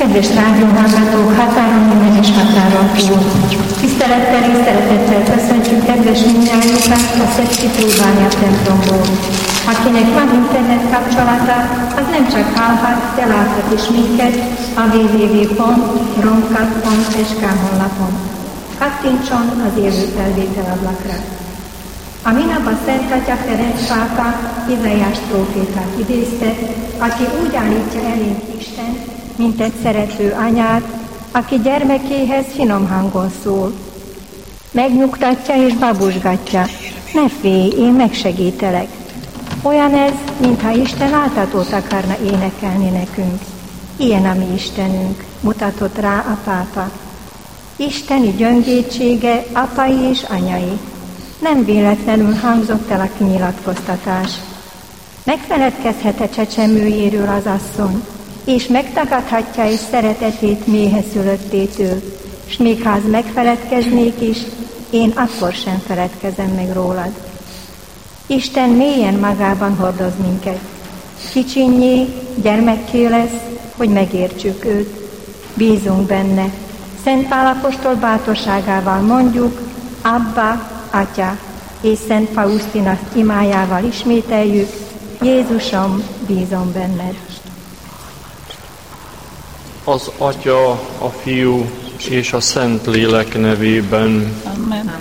Kedves rádióhallgatók, határon innen és határon túl! Tisztelettel és szeretettel köszöntjük kedves mindnyájukat a Szecsi plébánia templomból. Akinek van internet kapcsolata, az nem csak hallhat, de láthat is minket a www.romkat.sk honlapon. Kattintson az élő felvétel ablakra. A minap a Szent Atya Ferenc pápa Izaiás prófétát idézte, aki úgy állítja elénk Istent, mint egy szerető anyát, aki gyermekéhez finom hangon szól. Megnyugtatja és babusgatja. Ne félj, én megsegítelek. Olyan ez, mintha Isten áltatót akarna énekelni nekünk. Ilyen a mi Istenünk, mutatott rá a pápa. Isteni gyöngétsége apai és anyai. Nem véletlenül hangzott el a kinyilatkoztatás. Megfeledkezhet-e csecsemőjéről az asszony, és megtagadhatja és szeretetét méhe szülöttétől, s még ha az megfeledkeznék is, én akkor sem feledkezem meg rólad. Isten mélyen magában hordoz minket. Kicsinnyé, gyermekké lesz, hogy megértsük őt. Bízunk benne. Szent Pál apostol bátorságával mondjuk, Abba, Atya, és Szent Faustina imájával ismételjük, Jézusom, bízom benned. Az Atya, a Fiú és a Szentlélek nevében. Amen.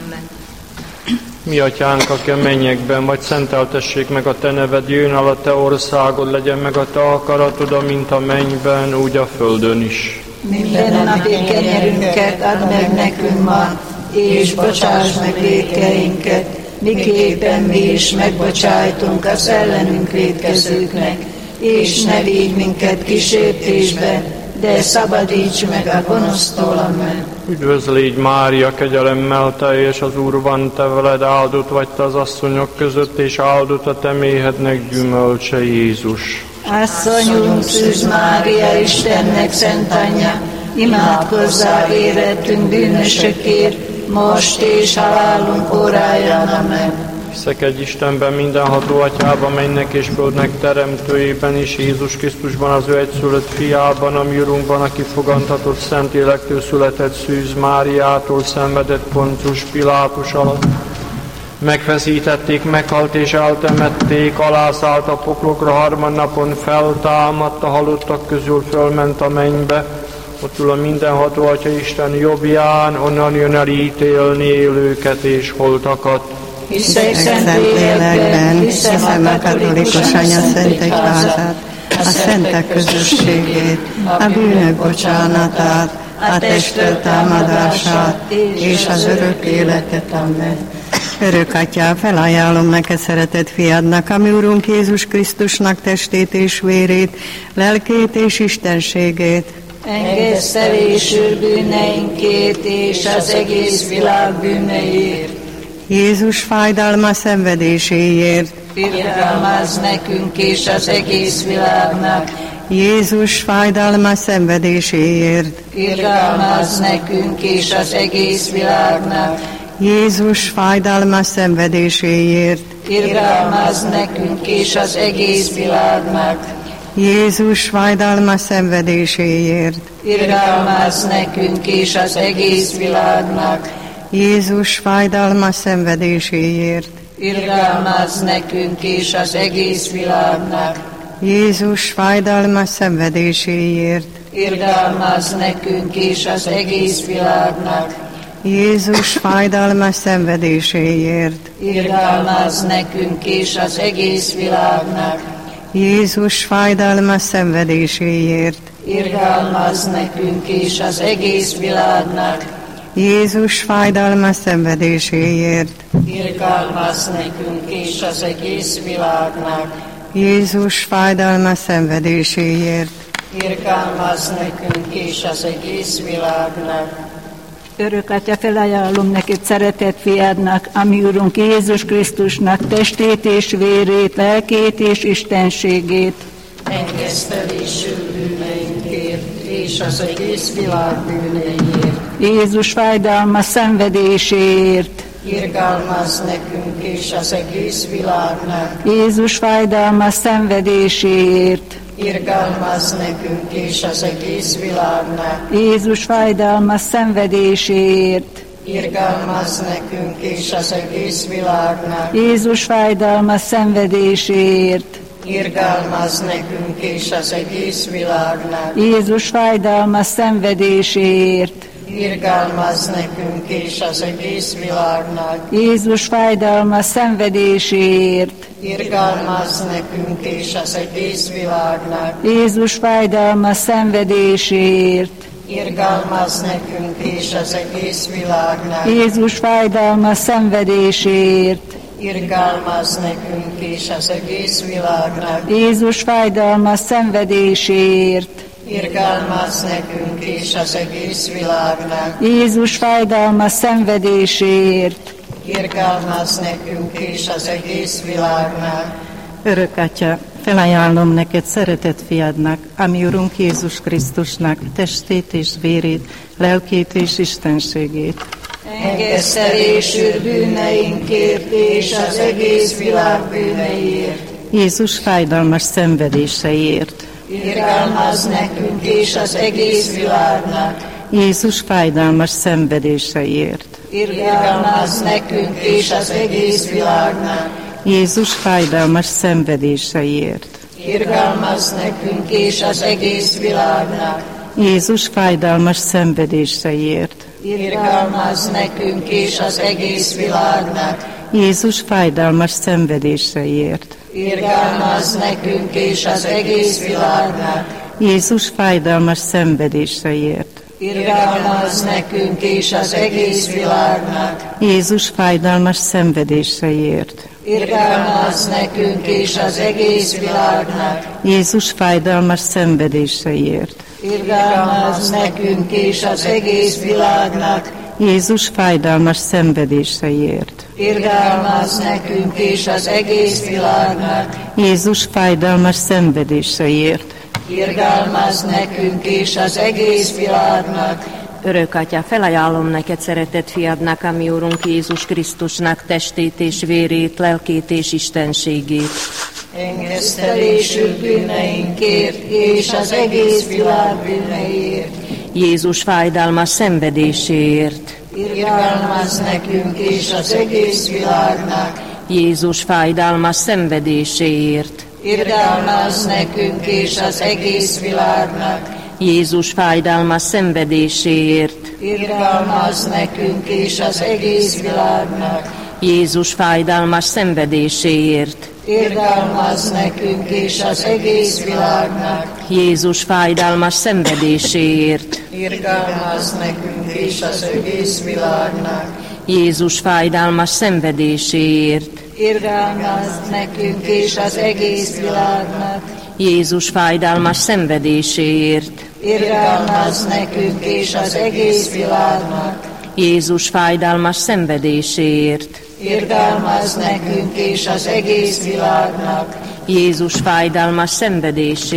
Mi Atyánk, aki a mennyekben vagy, szenteltessék meg a Te neved, jöjjön el a Te országod, legyen meg a Te akaratod, amint a mennyben, úgy a földön is. Minden napi kenyerünket add meg nekünk ma, és bocsáss meg vétkeinket, miképpen mi is megbocsájtunk az ellenünk vétkezőknek, és ne vigy minket kísértésbe, de szabadíts meg a gonosztól, amen. Üdvözlégy Mária, kegyelemmel teljes, az Úr van te veled, áldott vagy te az asszonyok között, és áldott a te méhednek gyümölcse, Jézus. Asszonyunk, Szűz Mária, Istennek szent anyja, imádkozzál érettünk bűnösökért, most és halálunk óráján, amen. Hiszek Istenben, mindenható Atyában, mennek és földnek teremtőjében, és Jézus Krisztusban, az ő egyszülött fiában, a mi Urunkban, aki fogantatott Szentlélektől született, Szűz Máriától, szenvedett Poncius Pilátus alatt. Megfeszítették, meghalt és eltemették, alászállt a poklokra, harmadnapon feltámadt, a halottak közül fölment a mennybe, ott ül a mindenható Atya Isten jobbján, onnan jön el ítélni élőket és holtakat. Hiszek Szentlélekben, hiszem a katolikus anya szent egyházát, a szentek közösségét, a bűnök bocsánatát, a testről támadását és az örök életet, amen. Örök Atyám, felajánlom neked szeretett fiadnak, ami Urunk Jézus Krisztusnak testét és vérét, lelkét és istenségét. Engedsz elésül bűneinkért és az egész világ bűneiért. Jézus fájdalma szenvedéséért. Irgalmazz nekünk és az egész világnak. Jézus fájdalma szenvedéséért. Irgalmazz nekünk és az egész világnak. Jézus fájdalma szenvedéséért. Irgalmazz nekünk és az egész világnak. Jézus fájdalma szenvedéséért. Irgalmazz nekünk és az egész világnak. Jézus fájdalma szenvedéséért. Irgalmazz nekünk és az egész világnak. Jézus fájdalma szenvedéséért. Irgalmazz nekünk és az egész világnak. Jézus fájdalma szenvedéséért. Irgalmazz nekünk és az egész világnak. Jézus fájdalma szenvedéséért. Irgalmazz nekünk és az egész világnak. Jézus fájdalma szenvedéséért. Irgalmazz nekünk és az egész világnak. Jézus fájdalma szenvedéséért. Irgalmazz nekünk és az egész világnak. Örök Atya, felajánlom neked szeretett fiadnak, ami Urunk Jézus Krisztusnak testét és vérét, lelkét és istenségét. Engesztelésül bűneinkért és az egész világ bűneiért. Jézus fájdalma szenvedéséért. Irgalmazz nekünk és az egész világnak. Jézus fájdalma szenvedéséért. Irgalmazz nekünk és az egész világnak. Jézus fájdalmas szenvedéséért. Irgalmazz nekünk és az egész világnak. Jézus fájdalmas szenvedéséért. Irgalmazz nekünk és az egész világnak. Jézus fájdalmas szenvedéséért. Irgalmazz nekünk és az egész világnak. Jézus fájdalmas szenvedéséért. Irgalmazz nekünk és az egész világnak. Jézus fájdalmas szenvedéséért. Irgalmazz nekünk és az egész világnak. Jézus fájdalmas szenvedéséért. Irgalmazz nekünk és az egész világnak. Jézus fájdalmas szenvedéséért. Irgalmazz nekünk és az egész világnak. Jézus fájdalmas szenvedéséért. Irgalmazz nekünk és az egész világnak. Örök Atya, felajánlom neked szeretett fiadnak, ami Urunk Jézus Krisztusnak testét és vérét, lelkét és istenségét. Engesztelésül bűneinkért és az egész világ bűneiért. Jézus fájdalmas szenvedéseiért. Irgalmazz nekünk és az egész világnak. Jézus fájdalmas szenvedéseiért. Irgalmazz nekünk és az egész világnak. Jézus fájdalmas szenvedéseiért. Irgalmazz nekünk és az egész világnak. Jézus fájdalmas szenvedéseiért. Irgalmazz nekünk és az egész világnak. Jézus fájdalmas szenvedéseiért. Irgalmazz nekünk és az egész világnak. Jézus fájdalmas szenvedéseiért. Irgalmazz nekünk és az egész világnak. Jézus fájdalmas szenvedéseiért. Irgalmazz nekünk és az egész világnak. Jézus fájdalmas szenvedéseiért. Irgalmazz nekünk és az egész világnak. Jézus fájdalmas szenvedéseiért. Irgalmazz nekünk és az egész világnak. Jézus fájdalmas szenvedéseiért. Irgalmazz nekünk és az egész világnak. Örök Atya, felajánlom neked szeretett fiadnak, ami Urunk Jézus Krisztusnak testét és vérét, lelkét és istenségét. Engesztelésül bűneinkért és az egész világ bűneiért. Jézus fájdalmas szenvedéséért. Irgalmazz nekünk és az egész világnak. Jézus fájdalmas szenvedéséért. Irgalmazz nekünk és az egész világnak. Jézus fájdalmas szenvedéséért. Irgalmazz nekünk és az egész világnak. Jézus fájdalmas szenvedéséért. Irgalmazz nekünk és az egész világnak. Jézus fájdalmas szenvedéséért. Irgalmazz nekünk és az egész világnak. Jézus fájdalmas szenvedéséért. Irgalmazz nekünk és az egész világnak. Jézus fájdalmas szenvedéséért. Irgalmazz nekünk és az egész világnak. Jézus fájdalmas szenvedéséért. Irgalmazz nekünk és az egész világnak. Jézus fájdalmas szenvedéséért.